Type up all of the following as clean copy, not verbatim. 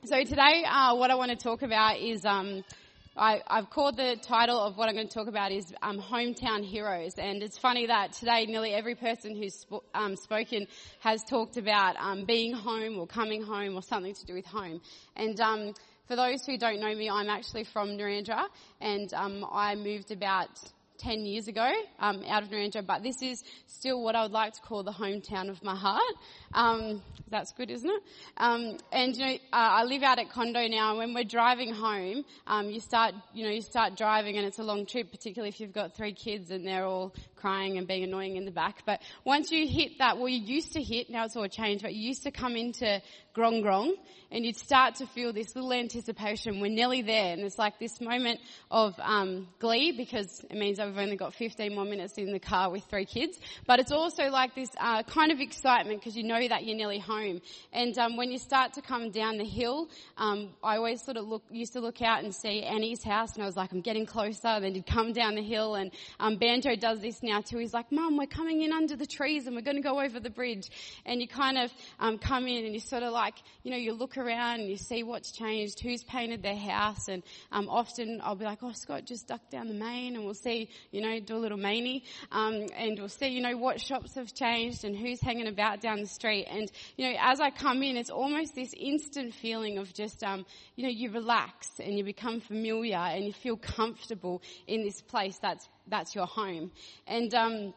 So today, what I want to talk about is, I've called the title of what I'm going to talk about is Hometown Heroes. And it's funny that today nearly every person who's spoken has talked about being home or coming home or something to do with home. And for those who don't know me, I'm actually from Narrandera, and I moved about 10 years ago out of Narrandera, but this is still what I would like to call the hometown of my heart. That's good, isn't it? And I live out at Condo now, and when we're driving home, you start driving, and it's a long trip, particularly if you've got 3 kids and they're all crying and being annoying in the back. But once you hit that, well, you used to hit, now it's all changed, but you used to come into Grong Grong, and you'd start to feel this little anticipation. We're nearly there, and it's like this moment of glee, because it means that we've only got 15 more minutes in the car with 3 kids. But it's also like this kind of excitement, because you know that you're nearly home. And when you start to come down the hill, I always sort of used to look out and see Annie's house, and I was like, I'm getting closer. And then you'd come down the hill, and Banjo does this now too. He's like, Mum, we're coming in under the trees, and we're going to go over the bridge. And you kind of come in, and you sort of like, you look around and you see what's changed, who's painted their house. And often I'll be like, oh, Scott just ducked down the main, and we'll see, do a little manie, and we'll see, what shops have changed and who's hanging about down the street. And, as I come in, it's almost this instant feeling of just, you relax and you become familiar and you feel comfortable in this place that's your home. And,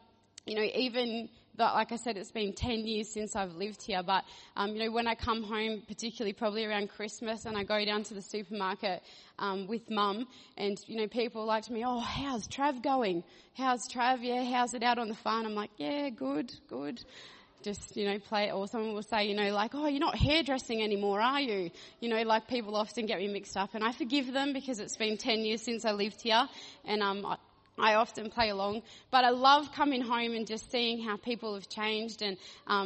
even though, like I said, it's been 10 years since I've lived here, but, when I come home, particularly probably around Christmas, and I go down to the supermarket with Mum, and, people are like to me, oh, how's Trav going? How's Trav? Yeah, how's it out on the farm? I'm like, yeah, good. Just, play it. Or someone will say, like, oh, you're not hairdressing anymore, are you? Like people often get me mixed up, and I forgive them because it's been 10 years since I lived here, and I often play along, but I love coming home and just seeing how people have changed. And,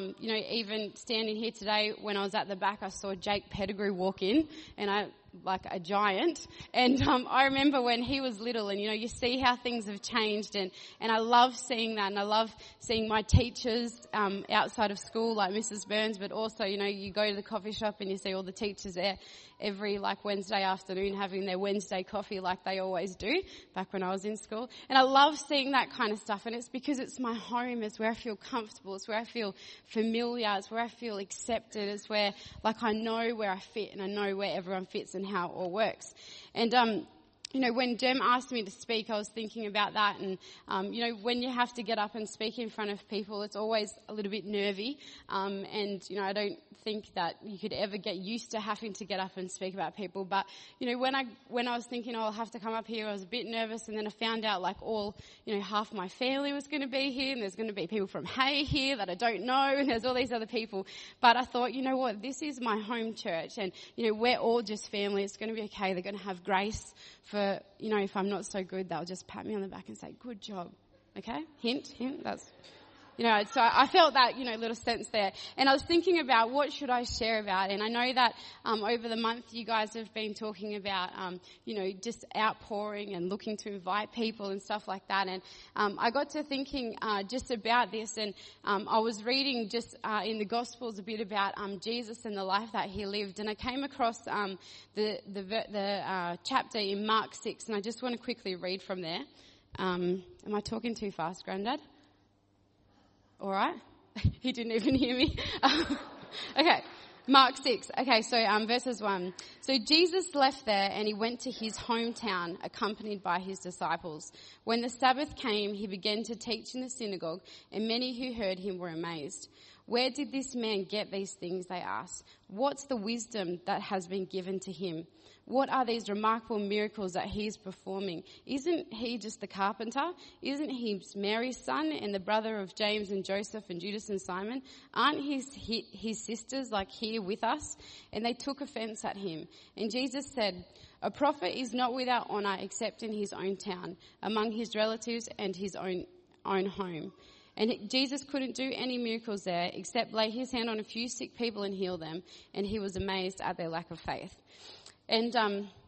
even standing here today, when I was at the back, I saw Jake Pettigrew walk in, and like a giant. And I remember when he was little, and you see how things have changed, and I love seeing that, and I love seeing my teachers outside of school, like Mrs. Burns, but also you go to the coffee shop and you see all the teachers there every Wednesday afternoon having their Wednesday coffee like they always do back when I was in school. And I love seeing that kind of stuff, and it's because it's my home. It's where I feel comfortable. It's where I feel familiar. It's where I feel accepted. It's where I know where I fit, and I know where everyone fits and how it all works. And when Jem asked me to speak, I was thinking about that. And, when you have to get up and speak in front of people, it's always a little bit nervy. And, I don't think that you could ever get used to having to get up and speak about people. But, when I was thinking, I'll have to come up here, I was a bit nervous. And then I found out half my family was going to be here, and there's going to be people from Hay here that I don't know, and there's all these other people. But I thought, what, this is my home church, and, we're all just family. It's going to be okay. They're going to have grace for, if I'm not so good, they'll just pat me on the back and say, good job. Okay? Hint, that's, so I felt that, little sense there. And I was thinking about what should I share about. And I know that, over the month you guys have been talking about, just outpouring and looking to invite people and stuff like that. And, I got to thinking, just about this. And, I was reading just, in the Gospels a bit about, Jesus and the life that he lived. And I came across, the chapter in Mark 6. And I just want to quickly read from there. Am I talking too fast, Grandad? All right. He didn't even hear me. Okay. Mark 6. Okay, so verses 1. So Jesus left there and he went to his hometown accompanied by his disciples. When the Sabbath came, he began to teach in the synagogue, and many who heard him were amazed. Where did this man get these things, they asked. What's the wisdom that has been given to him? What are these remarkable miracles that he's performing? Isn't he just the carpenter? Isn't he Mary's son and the brother of James and Joseph and Judas and Simon? Aren't his sisters here with us? And they took offense at him. And Jesus said, a prophet is not without honor except in his own town, among his relatives and his own home. And Jesus couldn't do any miracles there except lay his hand on a few sick people and heal them. And he was amazed at their lack of faith. And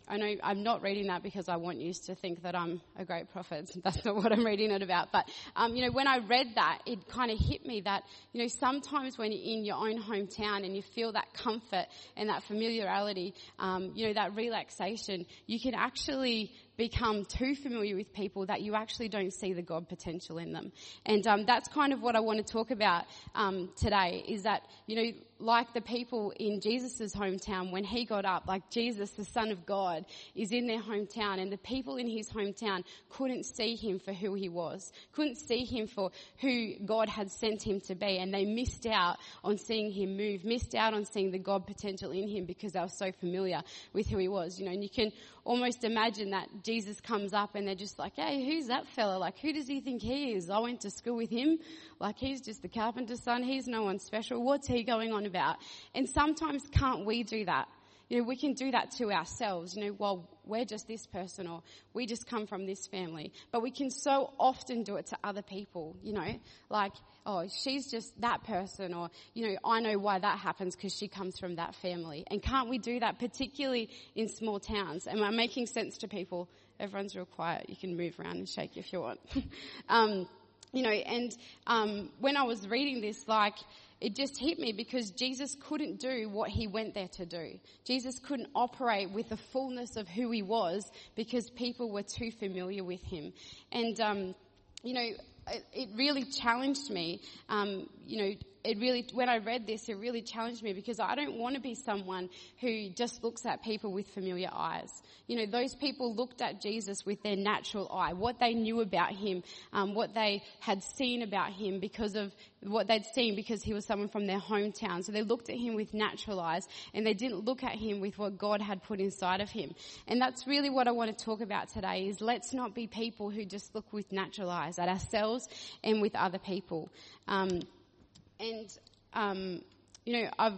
I know I'm not reading that because I want you to think that I'm a great prophet. That's not what I'm reading it about. But, when I read that, it kind of hit me that, sometimes when you're in your own hometown and you feel that comfort and that familiarity, that relaxation, you can actually become too familiar with people that you actually don't see the God potential in them. And that's kind of what I want to talk about today, is that, like the people in Jesus' hometown, when he got up, like Jesus, the Son of God, is in their hometown, and the people in his hometown couldn't see him for who he was, couldn't see him for who God had sent him to be, and they missed out on seeing him move, missed out on seeing the God potential in him because they were so familiar with who he was, and you can almost imagine that Jesus comes up and they're just like, hey, who's that fella? Like, who does he think he is? I went to school with him. Like, he's just the carpenter's son. He's no one special. What's he going on about? And sometimes can't we do that? We can do that to ourselves, well, we're just this person, or we just come from this family. But we can so often do it to other people, like, oh, she's just that person, or, I know why that happens because she comes from that family. And can't we do that, particularly in small towns? Am I making sense to people? Everyone's real quiet. You can move around and shake if you want. When I was reading this, it just hit me because Jesus couldn't do what he went there to do. Jesus couldn't operate with the fullness of who he was because people were too familiar with him. And, it really challenged me. When I read this, it really challenged me because I don't want to be someone who just looks at people with familiar eyes. Those people looked at Jesus with their natural eye, what they knew about him, what they had seen about him because of what they'd seen because he was someone from their hometown. So they looked at him with natural eyes and they didn't look at him with what God had put inside of him. And that's really what I want to talk about today, is let's not be people who just look with natural eyes at ourselves and with other people. I've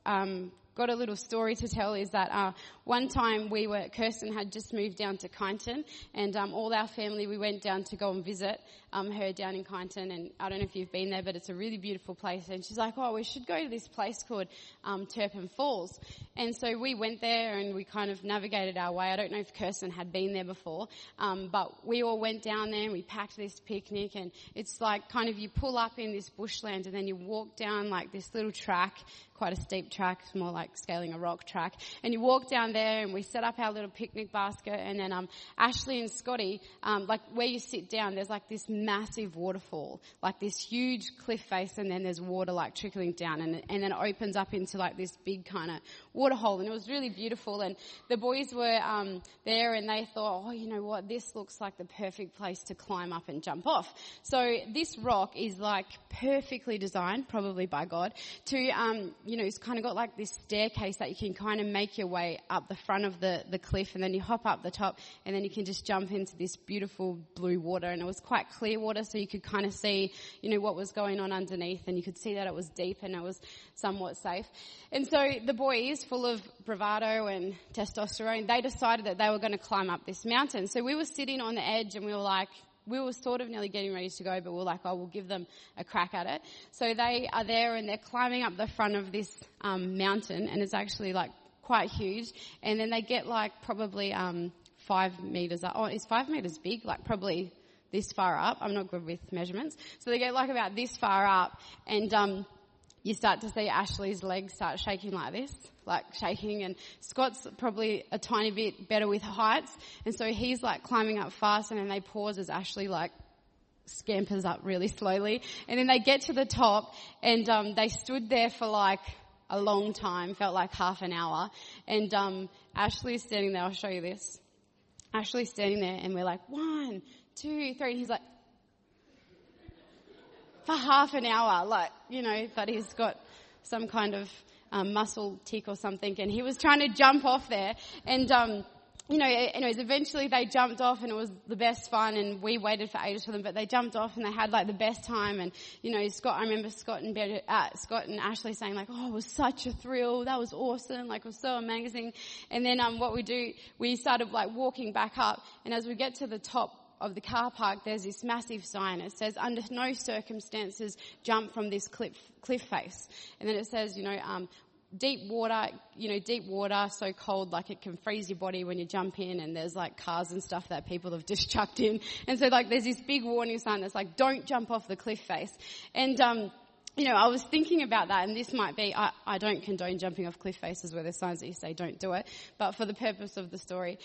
got a little story to tell, is that one time Kirsten had just moved down to Kyneton, and all our family, we went down to go and visit her down in Kyneton, and I don't know if you've been there, but it's a really beautiful place. And she's like, oh, we should go to this place called Turpin Falls. And so we went there and we kind of navigated our way. I don't know if Kirsten had been there before, but we all went down there and we packed this picnic, and it's like kind of you pull up in this bushland and then you walk down like this little track, quite a steep track, it's more like scaling a rock track, and you walk down there and we set up our little picnic basket, and then Ashley and Scotty, like where you sit down, there's like this massive waterfall, like this huge cliff face, and then there's water like trickling down, and then it opens up into like this big kind of water hole, and it was really beautiful. And the boys were there, and they thought, oh, you know what, this looks like the perfect place to climb up and jump off. So this rock is like perfectly designed, probably by God, to it's kind of got like this staircase that you can kind of make your way up the front of the cliff, and then you hop up the top, and then you can just jump into this beautiful blue water. And it was quite clear water, so you could kind of see, what was going on underneath, and you could see that it was deep and it was somewhat safe. And so the boys, full of bravado and testosterone, they decided that they were going to climb up this mountain. So we were sitting on the edge, and we were sort of nearly getting ready to go, but we're like, oh, we'll give them a crack at it. So they are there and they're climbing up the front of this mountain, and it's actually like quite huge. And then they get like probably 5 meters up. Oh, is 5 meters big? Like probably this far up. I'm not good with measurements. So they get like about this far up, and you start to see Ashley's legs start shaking like this, like shaking, and Scott's probably a tiny bit better with heights, and so he's like climbing up fast, and then they pause as Ashley like scampers up really slowly, and then they get to the top, and they stood there for like a long time, felt like half an hour, and Ashley's standing there. I'll show you this. Ashley's standing there, and we're like 1, 2, 3, and he's like, for half an hour, that he's got some kind of muscle tick or something, and he was trying to jump off there, and anyways, eventually they jumped off, and it was the best fun, and we waited for ages for them, but they jumped off and they had like the best time. And I remember Scott and Ashley saying like, oh, it was such a thrill, that was awesome, like it was so amazing. And then we started like walking back up, and as we get to the top of the car park, there's this massive sign. It says, under no circumstances jump from this cliff face. And then it says, deep water, so cold, like it can freeze your body when you jump in, and there's like cars and stuff that people have just chucked in. And so like there's this big warning sign that's like, don't jump off the cliff face. And, I was thinking about that, and this might be, I don't condone jumping off cliff faces where there's signs that you say don't do it, but for the purpose of the story,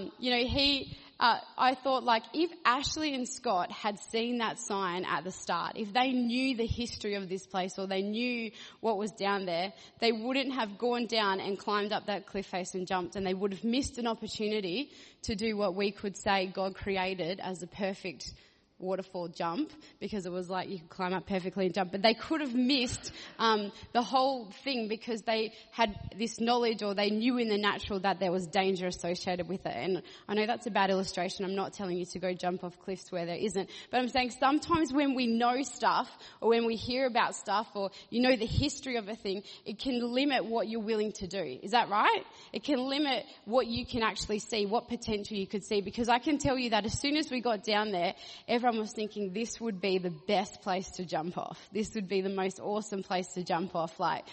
I thought like if Ashley and Scott had seen that sign at the start, if they knew the history of this place or they knew what was down there, they wouldn't have gone down and climbed up that cliff face and jumped, and they would have missed an opportunity to do what we could say God created as the perfect waterfall jump, because it was like you could climb up perfectly and jump, but they could have missed the whole thing because they had this knowledge, or they knew in the natural that there was danger associated with it. And I know that's a bad illustration. I'm not telling you to go jump off cliffs where there isn't, but I'm saying sometimes when we know stuff, or when we hear about stuff, or the history of a thing, it can limit what you're willing to do. Is that right? It can limit what you can actually see, what potential you could see, because I can tell you that as soon as we got down there, everyone was thinking this would be the best place to jump off. This would be the most awesome place to jump off.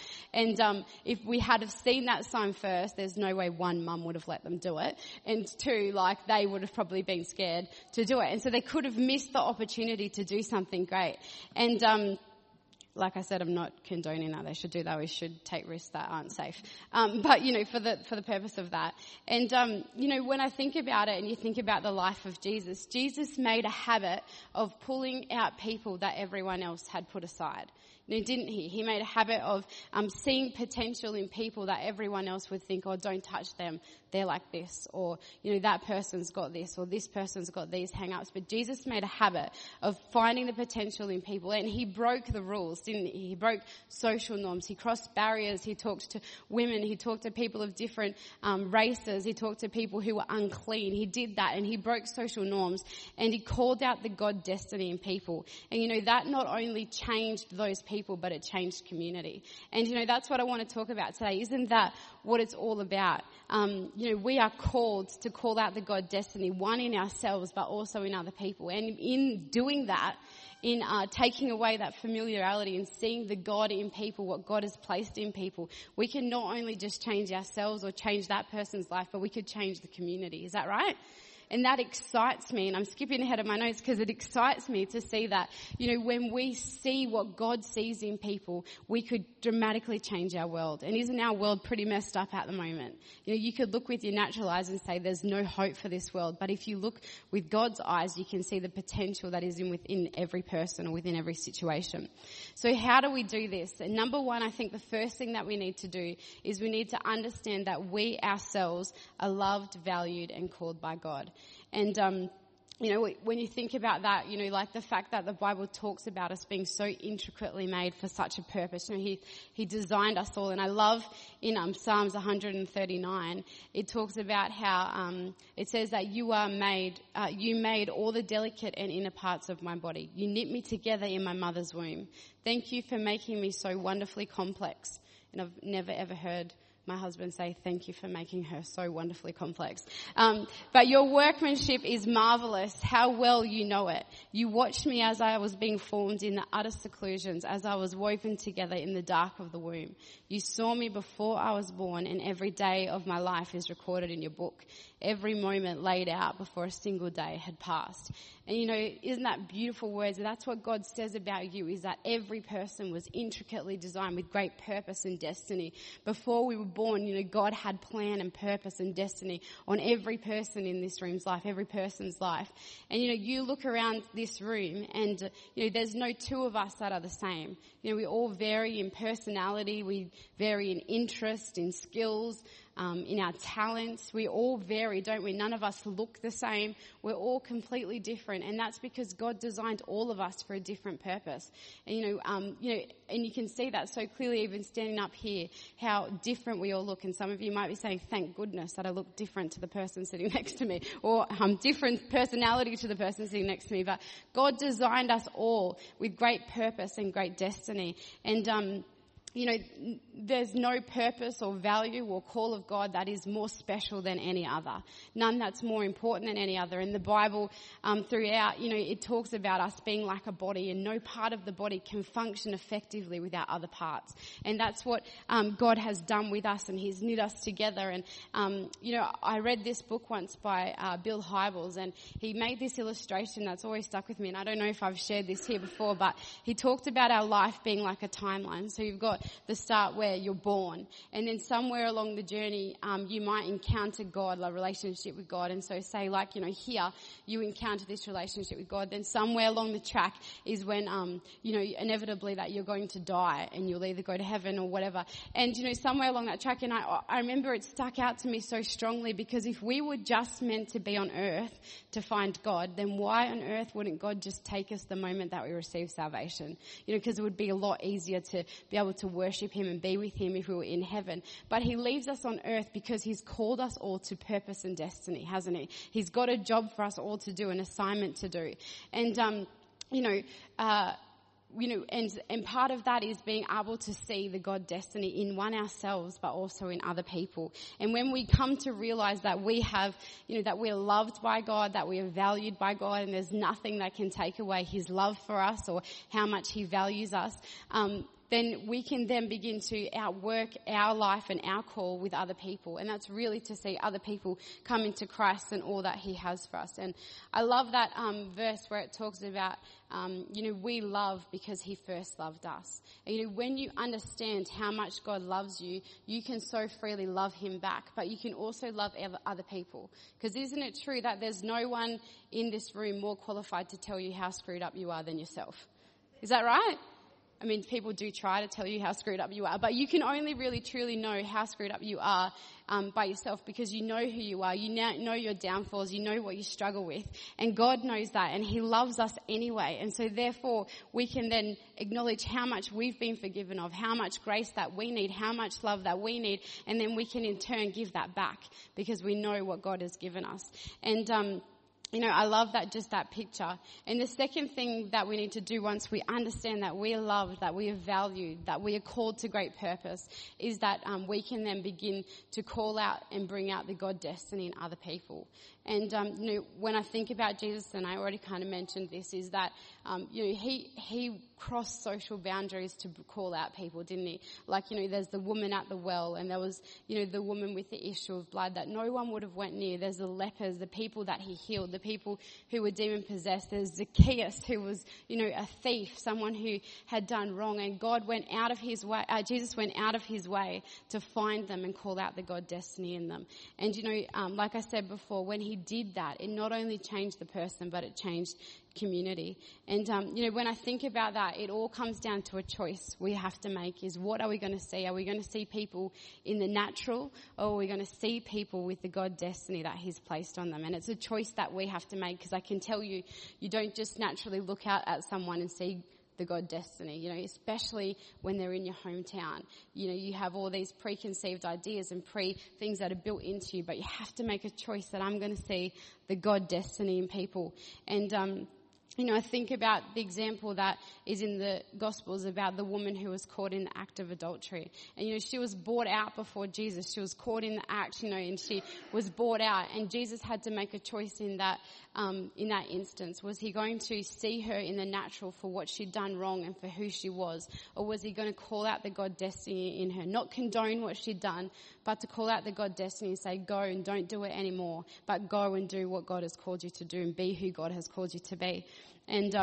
If we had have seen that sign first, there's no way one, mum would have let them do it, and two, they would have probably been scared to do it, and so they could have missed the opportunity to do something great. And like I said, I'm not condoning that they should do that. We should take risks that aren't safe. But for the purpose of that. And, when I think about it and you think about the life of Jesus, Jesus made a habit of pulling out people that everyone else had put aside. Didn't he? He made a habit of seeing potential in people that everyone else would think, oh, don't touch them, they're like this, or, that person's got this, or this person's got these hang-ups. But Jesus made a habit of finding the potential in people, and he broke the rules, didn't he? He broke social norms. He crossed barriers. He talked to women. He talked to people of different races. He talked to people who were unclean. He did that, and he broke social norms, and he called out the God destiny in people. And, that not only changed those people, but it changed community. And, that's what I want to talk about today. Isn't that what it's all about? We are called to call out the God destiny, one in ourselves, but also in other people. And in doing that, in taking away that familiarity and seeing the God in people, what God has placed in people, we can not only just change ourselves or change that person's life, but we could change the community. Is that right? And that excites me, and I'm skipping ahead of my notes because it excites me to see that, when we see what God sees in people, we could dramatically change our world. And isn't our world pretty messed up at the moment? You could look with your natural eyes and say there's no hope for this world. But if you look with God's eyes, you can see the potential that is within every person or within every situation. So how do we do this? And number one, I think the first thing that we need to do is we need to understand that we ourselves are loved, valued, and called by God. And, when you think about that, like the fact that the Bible talks about us being so intricately made for such a purpose. He designed us all. And I love in Psalms 139, it talks about how it says that you made all the delicate and inner parts of my body. You knit me together in my mother's womb. Thank you for making me so wonderfully complex. And I've never ever heard my husband say, thank you for making her so wonderfully complex. But your workmanship is marvelous. How well you know it. You watched me as I was being formed in the utter seclusions, as I was woven together in the dark of the womb. You saw me before I was born, and every day of my life is recorded in your book. Every moment laid out before a single day had passed. And isn't that beautiful words? That's what God says about you, is that every person was intricately designed with great purpose and destiny. Before we were born, God had plan and purpose and destiny on every person in this room's life, every person's life. And you look around this room and, there's no two of us that are the same. We all vary in personality, we vary in interest, in skills, in our talents. We all vary, don't we? None of us look the same. We're all completely different, and that's because God designed all of us for a different purpose. And and you can see that so clearly even standing up here, how different we all look. And some of you might be saying, "Thank goodness that I look different to the person sitting next to me," or different personality to the person sitting next to me. But God designed us all with great purpose and great destiny, and there's no purpose or value or call of God that is more special than any other. None that's more important than any other. In the Bible, throughout, it talks about us being like a body, and no part of the body can function effectively without other parts. And that's what God has done with us, and He's knit us together. And, I read this book once by Bill Hybels, and he made this illustration that's always stuck with me. And I don't know if I've shared this here before, but he talked about our life being like a timeline. So you've got the start where you're born, and then somewhere along the journey you might encounter God, a relationship with God. And so say here you encounter this relationship with God, then somewhere along the track is when inevitably that you're going to die, and you'll either go to heaven or whatever. And somewhere along that track, and I remember it stuck out to me so strongly, because if we were just meant to be on earth to find God, then why on earth wouldn't God just take us the moment that we receive salvation? Because it would be a lot easier to be able to worship Him and be with Him if we were in heaven. But He leaves us on earth because He's called us all to purpose and destiny, hasn't He? He's got a job for us all to do, an assignment to do. And, and part of that is being able to see the God destiny in ourselves, but also in other people. And when we come to realize that we have, that we're loved by God, that we are valued by God, and there's nothing that can take away His love for us or how much He values us, then we can then begin to outwork our life and our call with other people. And that's really to see other people come into Christ and all that He has for us. And I love that verse where it talks about, we love because He first loved us. And, when you understand how much God loves you, you can so freely love Him back, but you can also love other people. Because isn't it true that there's no one in this room more qualified to tell you how screwed up you are than yourself? Is that right? I mean, people do try to tell you how screwed up you are, but you can only really truly know how screwed up you are by yourself, because you know who you are. You now know your downfalls. You know what you struggle with. And God knows that, and He loves us anyway. And so therefore, we can then acknowledge how much we've been forgiven of, how much grace that we need, how much love that we need, and then we can in turn give that back because we know what God has given us. And I love that picture. And the second thing that we need to do once we understand that we are loved, that we are valued, that we are called to great purpose, is that we can then begin to call out and bring out the God destiny in other people. And, when I think about Jesus, and I already kind of mentioned this, is that, he crossed social boundaries to call out people, didn't He? Like, there's the woman at the well, and there was, the woman with the issue of blood that no one would have went near. There's the lepers, the people that He healed, the people who were demon possessed. There's Zacchaeus, who was, a thief, someone who had done wrong, and God went out of His way, Jesus went out of His way to find them and call out the God destiny in them. And, like I said before, when He did that, it not only changed the person, but it changed community. And, when I think about that, it all comes down to a choice we have to make, is what are we going to see? Are we going to see people in the natural, or are we going to see people with the God destiny that He's placed on them? And it's a choice that we have to make, because I can tell you, you don't just naturally look out at someone and see the God destiny, especially when they're in your hometown. You have all these preconceived ideas and things that are built into you, but you have to make a choice that I'm going to see the God destiny in people. And, I think about the example that is in the Gospels about the woman who was caught in the act of adultery. And, she was brought out before Jesus. She was caught in the act, and she was brought out. And Jesus had to make a choice in that instance. Was He going to see her in the natural for what she'd done wrong and for who she was? Or was He going to call out the God destiny in her? Not condone what she'd done, but to call out the God destiny and say, go and don't do it anymore, but go and do what God has called you to do and be who God has called you to be. And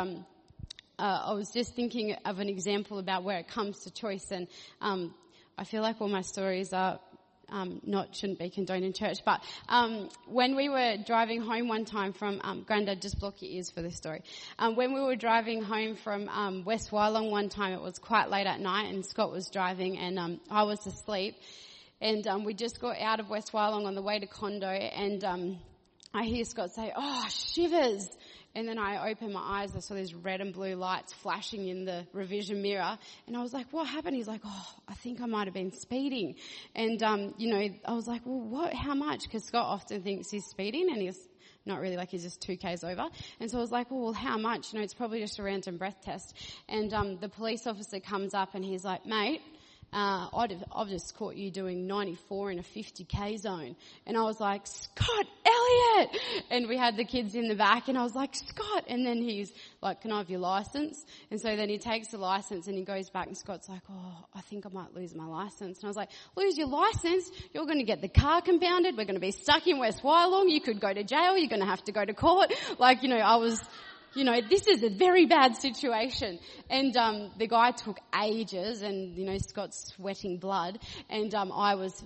I was just thinking of an example about where it comes to choice, and I feel like all my stories are shouldn't be condoned in church, but when we were driving home one time from Grandad, just block your ears for this story. When we were driving home from West Wyalong one time, it was quite late at night, and Scott was driving, and I was asleep, and we just got out of West Wyalong on the way to Condo, and I hear Scott say, "Oh, shivers." And then I opened my eyes, I saw these red and blue lights flashing in the revision mirror. And I was like, what happened? He's like, I think I might have been speeding. And, I was like, well, what, how much? Because Scott often thinks he's speeding, and he's not really, like he's just 2 Ks over. And so I was like, well, how much? It's probably just a random breath test. And the police officer comes up and he's like, mate, I've just caught you doing 94 in a 50k zone. And I was like, Scott Elliott! And we had the kids in the back and I was like, Scott! And then he's like, can I have your license? And so then he takes the license and he goes back and Scott's like, oh, I think I might lose my license. And I was like, lose your license? You're going to get the car compounded. We're going to be stuck in West Wyalong. You could go to jail. You're going to have to go to court. Like, I was, this is a very bad situation. And the guy took ages and, Scott's sweating blood. And I was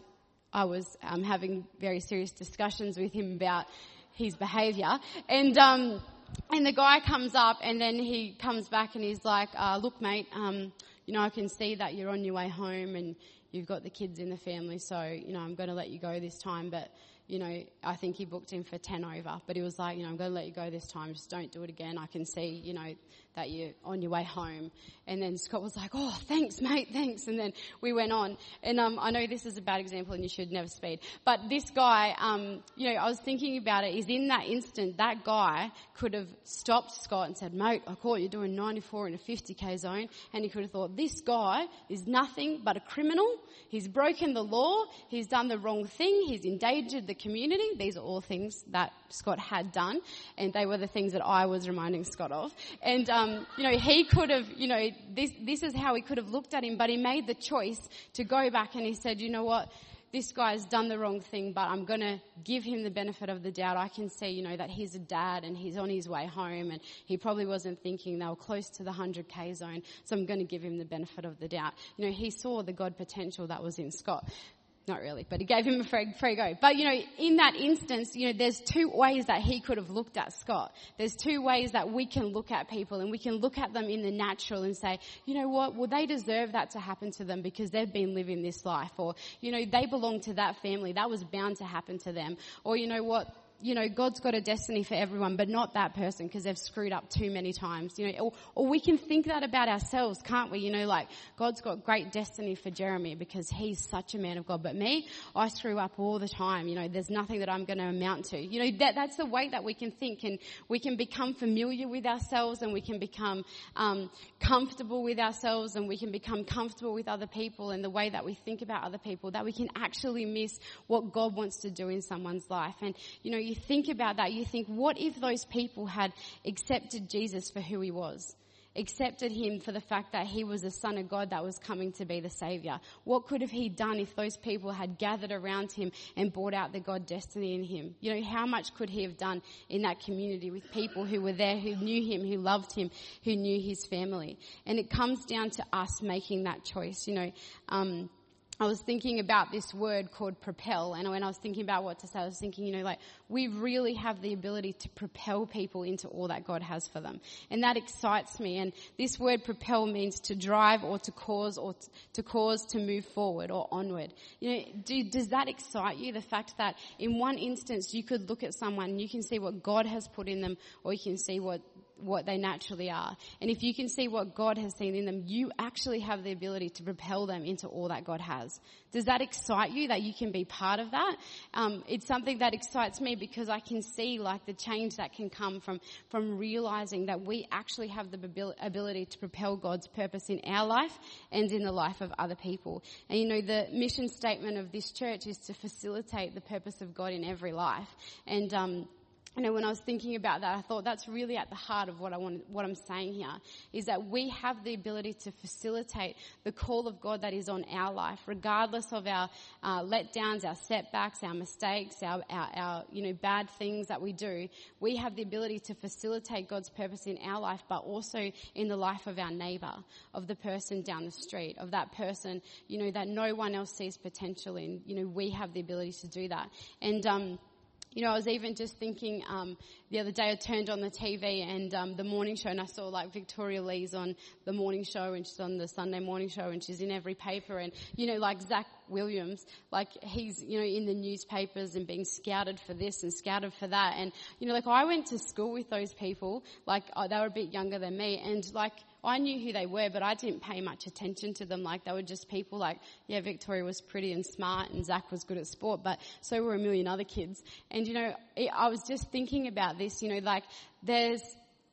having very serious discussions with him about his behaviour. And the guy comes up and then he comes back and he's like, look mate, I can see that you're on your way home and you've got the kids in the family, so, I'm going to let you go this time, but, I think he booked him for 10 over, but he was like, I'm going to let you go this time, just don't do it again. I can see, that you're on your way home. And then Scott was like, oh, thanks mate, thanks. And then we went on. And I know this is a bad example and you should never speed, but this guy, I was thinking about it, is in that instant, that guy could have stopped Scott and said, mate, I caught you doing 94 in a 50k zone. And he could have thought, this guy is nothing but a criminal. He's broken the law. He's done the wrong thing. He's endangered the community. These are all things that Scott had done. And they were the things that I was reminding Scott of. And, he could have, this is how he could have looked at him, but he made the choice to go back and he said, you know what? This guy's done the wrong thing, but I'm going to give him the benefit of the doubt. I can see, that he's a dad and he's on his way home and he probably wasn't thinking they were close to the 100k zone, so I'm going to give him the benefit of the doubt. He saw the God potential that was in Scott. Not really, but he gave him a free go. But, in that instance, there's two ways that he could have looked at Scott. There's two ways that we can look at people and we can look at them in the natural and say, you know what, well, they deserve that to happen to them because they've been living this life. Or, they belong to that family. That was bound to happen to them. Or, you know what, God's got a destiny for everyone, but not that person because they've screwed up too many times, or we can think that about ourselves, can't we? God's got great destiny for Jeremy because he's such a man of God, but me, I screw up all the time. There's nothing that I'm going to amount to. That's the way that we can think, and we can become familiar with ourselves and we can become, comfortable with ourselves and we can become comfortable with other people and the way that we think about other people, that we can actually miss what God wants to do in someone's life. And, you think about that, you think, what if those people had accepted Jesus for who he was? Accepted him for the fact that he was the Son of God that was coming to be the Saviour? What could have he done if those people had gathered around him and brought out the God destiny in him? How much could he have done in that community with people who were there, who knew him, who loved him, who knew his family? And it comes down to us making that choice. I was thinking about this word called propel, and when I was thinking about what to say, I was thinking, we really have the ability to propel people into all that God has for them. And that excites me. And this word propel means to drive or to cause to move forward or onward. Does that excite you? The fact that in one instance you could look at someone and you can see what God has put in them, or you can see what they naturally are. And if you can see what God has seen in them, you actually have the ability to propel them into all that God has. Does that excite you, that you can be part of that? It's something that excites me because I can see the change that can come from realizing that we actually have the ability to propel God's purpose in our life and in the life of other people. And the mission statement of this church is to facilitate the purpose of God in every life. And when I was thinking about that, I thought that's really at the heart of what I'm saying here, is that we have the ability to facilitate the call of God that is on our life, regardless of our letdowns, our setbacks, our mistakes, our bad things that we do. We have the ability to facilitate God's purpose in our life, but also in the life of our neighbour, of the person down the street, of that person, that no one else sees potential in. We have the ability to do that. And I was even just thinking, the other day I turned on the TV and the morning show, and I saw Victoria Lee's on the morning show, and she's on the Sunday morning show, and she's in every paper. And Zach Williams, he's in the newspapers and being scouted for this and scouted for that. And I went to school with those people. They were a bit younger than me, and I knew who they were, but I didn't pay much attention to them. They were just people Victoria was pretty and smart and Zach was good at sport, but so were a million other kids. And, I was just thinking about this,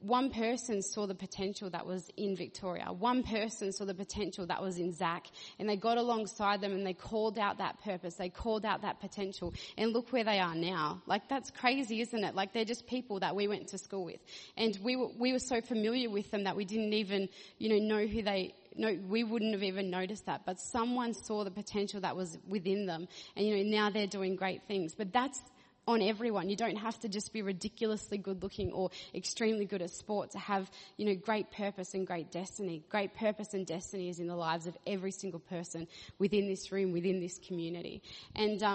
one person saw the potential that was in Victoria. One person saw the potential that was in Zach, and they got alongside them and they called out that purpose. They called out that potential, and look where they are now. Like, that's crazy, isn't it? Like, they're just people that we went to school with, and we were so familiar with them that we didn't even, know who they. No, we wouldn't have even noticed that, but someone saw the potential that was within them, and now they're doing great things. But that's on everyone. You don't have to just be ridiculously good looking or extremely good at sport to have, great purpose and great destiny. Great purpose and destiny is in the lives of every single person within this room, within this community. And,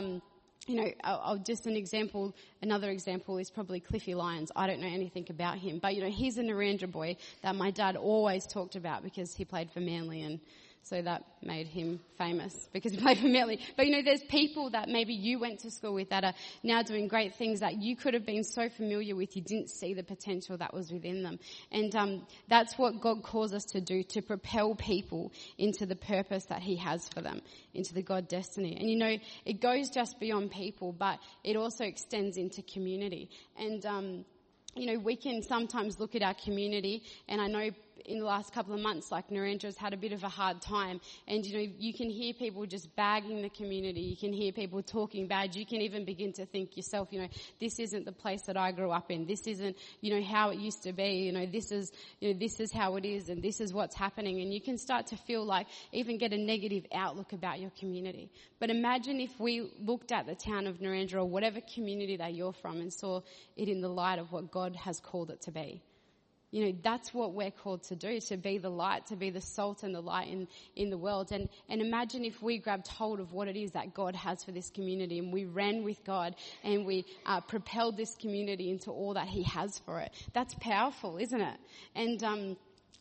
I'll just another example is probably Cliffy Lyons. I don't know anything about him, but he's a Narendra boy that my dad always talked about because he played for Manly, and so that made him famous because he played for Manly. But there's people that maybe you went to school with that are now doing great things that you could have been so familiar with, you didn't see the potential that was within them. And that's what God calls us to do, to propel people into the purpose that he has for them, into the God destiny. And it goes just beyond people, but it also extends into community. And we can sometimes look at our community, and I know in the last couple of months, like, Narendra's had a bit of a hard time, and you can hear people just bagging the community. You can hear people talking bad. You can even begin to think yourself, this isn't the place that I grew up in. This isn't, how it used to be. This is how it is, and this is what's happening. And you can start to feel like, even get a negative outlook about your community. But imagine if we looked at the town of Narendra or whatever community that you're from and saw it in the light of what God has called it to be. That's what we're called to do, to be the light, to be the salt and the light in the world. And imagine if we grabbed hold of what it is that God has for this community, and we ran with God, and we propelled this community into all that he has for it. That's powerful, isn't it? And,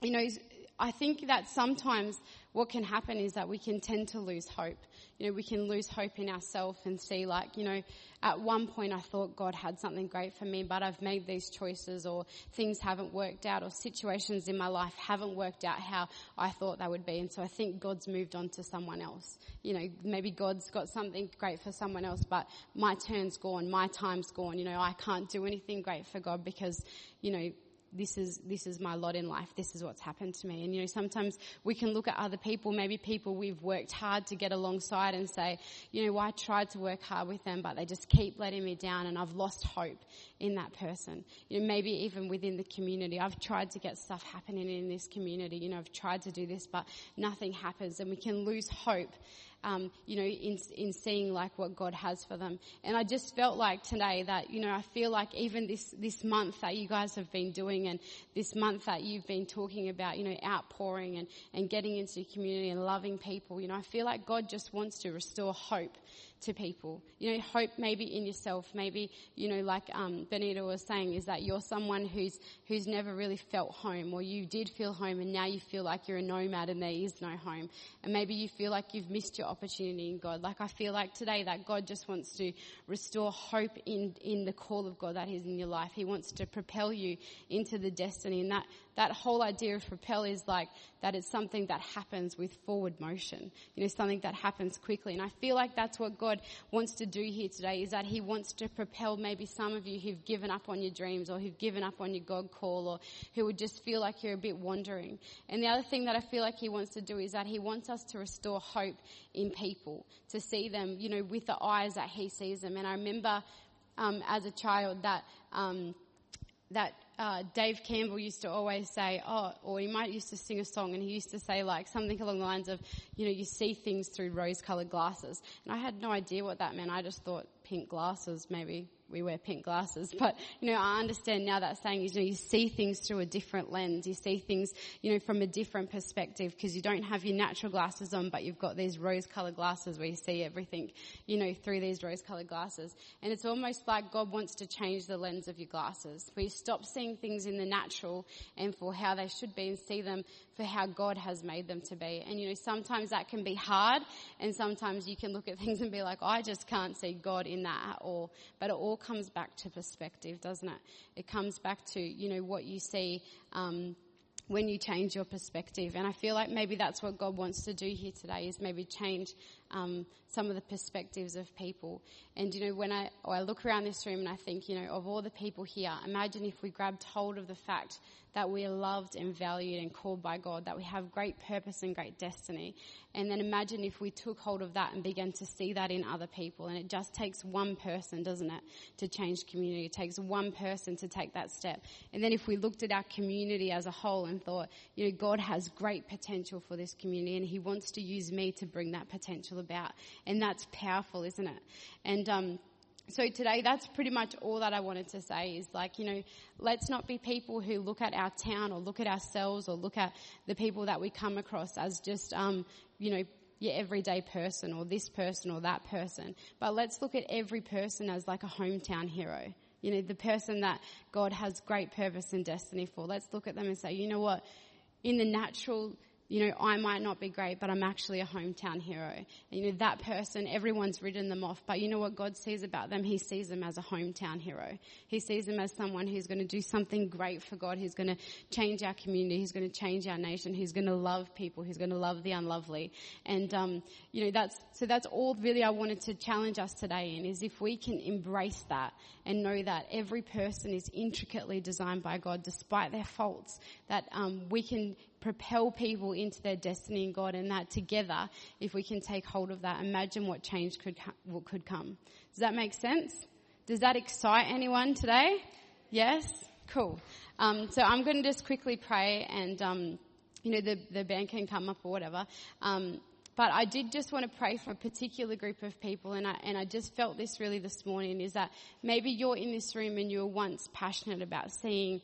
I think that sometimes what can happen is that we can tend to lose hope. We can lose hope in ourselves and see, like, at one point I thought God had something great for me, but I've made these choices, or things haven't worked out, or situations in my life haven't worked out how I thought they would be. And so I think God's moved on to someone else. Maybe God's got something great for someone else, but my turn's gone, my time's gone. I can't do anything great for God because, this is my lot in life. This is what's happened to me. And, sometimes we can look at other people, maybe people we've worked hard to get alongside, and say, well, I tried to work hard with them, but they just keep letting me down, and I've lost hope in that person. Maybe even within the community, I've tried to get stuff happening in this community. I've tried to do this, but nothing happens, and we can lose hope. In seeing like what God has for them. And I just felt like today that, I feel like even this month that you guys have been doing, and this month that you've been talking about, outpouring and getting into the community and loving people, I feel like God just wants to restore hope to people. Hope maybe in yourself, maybe, like Benita was saying, is that you're someone who's never really felt home, or you did feel home and now you feel like you're a nomad and there is no home. And maybe you feel like you've missed your opportunity in God. Like, I feel like today that God just wants to restore hope in the call of God that is in your life. He wants to propel you into the destiny, and that whole idea of propel is like that it's something that happens with forward motion, something that happens quickly. And I feel like that's what God wants to do here today, is that he wants to propel maybe some of you who've given up on your dreams, or who've given up on your God call, or who would just feel like you're a bit wandering. And the other thing that I feel like he wants to do is that he wants us to restore hope in people, to see them, with the eyes that he sees them. And I remember as a child that Dave Campbell used to always say, or he might used to sing a song, and he used to say like something along the lines of, you see things through rose-coloured glasses. And I had no idea what that meant. I just thought pink glasses, maybe we wear pink glasses. But, I understand now that saying is, you see things through a different lens. You see things, from a different perspective, because you don't have your natural glasses on, but you've got these rose-coloured glasses where you see everything, through these rose-coloured glasses. And it's almost like God wants to change the lens of your glasses, where you stop seeing things in the natural and for how they should be, and see them for how God has made them to be. And, sometimes that can be hard, and sometimes you can look at things and be like, I just can't see God in that at all. But it all comes back to perspective, doesn't it? It comes back to, what you see when you change your perspective. And I feel like maybe that's what God wants to do here today, is maybe change some of the perspectives of people. And, when I look around this room and I think, of all the people here, imagine if we grabbed hold of the fact that we are loved and valued and called by God, that we have great purpose and great destiny. And then imagine if we took hold of that and began to see that in other people. And it just takes one person, doesn't it, to change community. It takes one person to take that step. And then if we looked at our community as a whole and thought, God has great potential for this community and he wants to use me to bring that potential about. And that's powerful, isn't it? And, so today, that's pretty much all that I wanted to say is let's not be people who look at our town or look at ourselves or look at the people that we come across as just, your everyday person or this person or that person. But let's look at every person as like a hometown hero. The person that God has great purpose and destiny for. Let's look at them and say, you know what, in the natural, I might not be great, but I'm actually a hometown hero. And, that person, everyone's written them off. But you know what God sees about them? He sees them as a hometown hero. He sees them as someone who's going to do something great for God. Who's going to change our community. Who's going to change our nation. Who's going to love people. Who's going to love the unlovely. And, that's all really I wanted to challenge us today in, is if we can embrace that and know that every person is intricately designed by God despite their faults, that we can propel people into their destiny in God, and that together, if we can take hold of that, imagine what change could come. Does that make sense? Does that excite anyone today? Yes? Cool. So I'm going to just quickly pray and, the band can come up or whatever. But I did just want to pray for a particular group of people, and I just felt this really this morning, is that maybe you're in this room and you were once passionate about seeing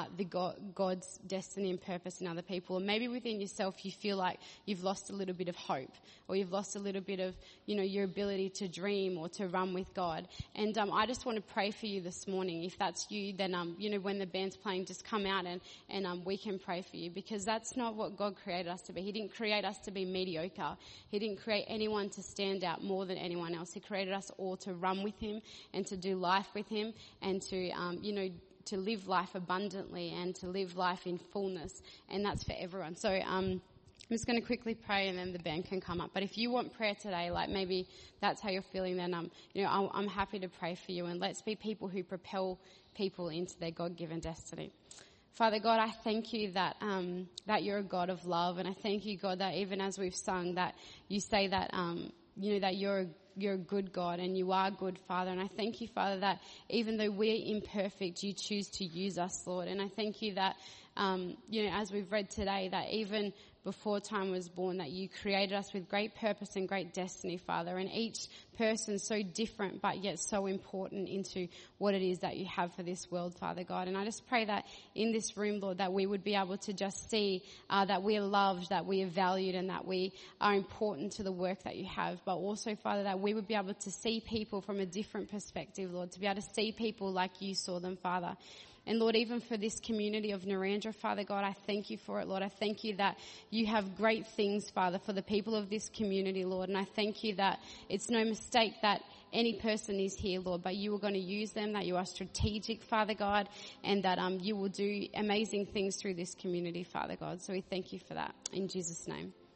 God's destiny and purpose in other people. Or maybe within yourself you feel like you've lost a little bit of hope, or you've lost a little bit of, your ability to dream or to run with God. And I just want to pray for you this morning. If that's you, then, when the band's playing, just come out and we can pray for you, because that's not what God created us to be. He didn't create us to be mediocre. He didn't create anyone to stand out more than anyone else. He created us all to run with him and to do life with him and to, to live life abundantly and to live life in fullness. And that's for everyone. So I'm just going to quickly pray and then the band can come up. But if you want prayer today, like maybe that's how you're feeling, then I'm happy to pray for you. And let's be people who propel people into their God-given destiny. Father God, I thank you that you're a God of love. And I thank you, God, that even as we've sung, that you say that, that you're a good God and you are a good Father. And I thank you, Father, that even though we're imperfect, you choose to use us, Lord. And I thank you that, as we've read today, that even before time was born, that you created us with great purpose and great destiny, Father. And each person so different, but yet so important into what it is that you have for this world, Father God. And I just pray that in this room, Lord, that we would be able to just see that we are loved, that we are valued, and that we are important to the work that you have. But also, Father, that we would be able to see people from a different perspective, Lord, to be able to see people like you saw them, Father. And Lord, even for this community of Narrandera, Father God, I thank you for it, Lord. I thank you that you have great things, Father, for the people of this community, Lord. And I thank you that it's no mistake that any person is here, Lord, but you are going to use them, that you are strategic, Father God, and that you will do amazing things through this community, Father God. So we thank you for that. In Jesus' name.